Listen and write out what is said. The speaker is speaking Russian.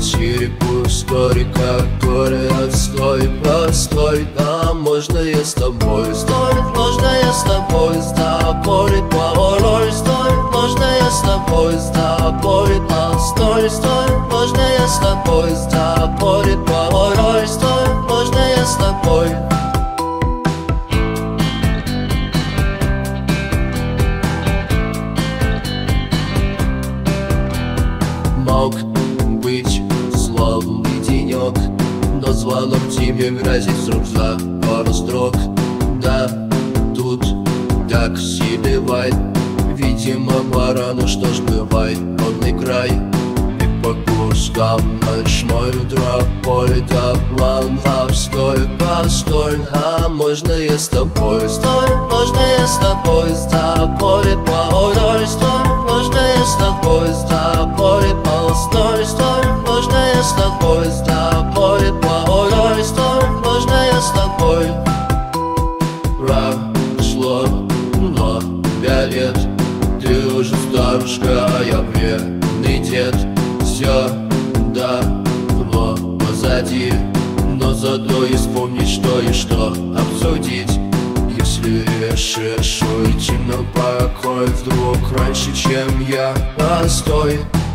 квартире пустой, как горе, отстой, постой. А можно я с тобой? Стой, можно я с тобой? Да, поле порой. Стой, можно я с тобой? Да, поле постой. Стой, можно я с тобой? Да, поле порой. Стой, можно я с тобой? Мог быть славный денек, но звонок тебе грозит вдруг за пару строк. Да, тут так себе вайб, видимо пора, ну что ж бывает, водный край. И по кускам ночной утро, поле до плана. Стой, постой, а можно я с тобой? Стой, можно я с тобой? Да, поле порой. Стой, можно я с тобой? Да, поле постой. Стой, можно я с тобой? Да, поле порой. Стой, можно я с тобой? Прошло много лет, ты уже старушка, а я вредный дед. Все давно позади, но зато и вспомнить что и что обсудить. Если решишь уйти на покой вдруг раньше, чем я, постой.